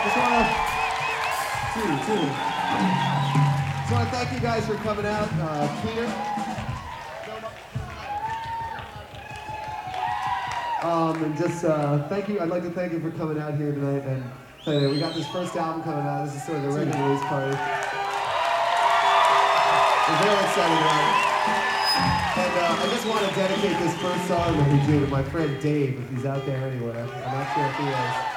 Just want to thank you guys for coming out. Peter. And just thank you. I'd like to thank you for coming out here tonight and tell you we got this first album coming out. This is sort of the record release party. We're very excited about it. And I just want to dedicate this first song that we do to my friend Dave, if he's out there anywhere. I'm not sure if he is.